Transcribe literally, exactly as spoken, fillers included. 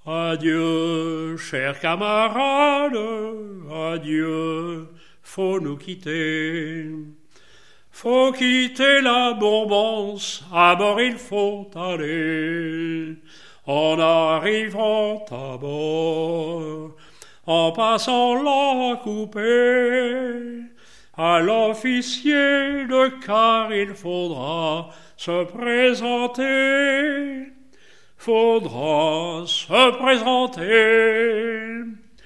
Adieu, chers camarades, adieu, faut nous quitter. Faut quitter la Bourbance, à bord il faut aller. En arrivant à bord, en passant la coupée, à l'officier de quart il faudra se présenter. Faudra se présenter.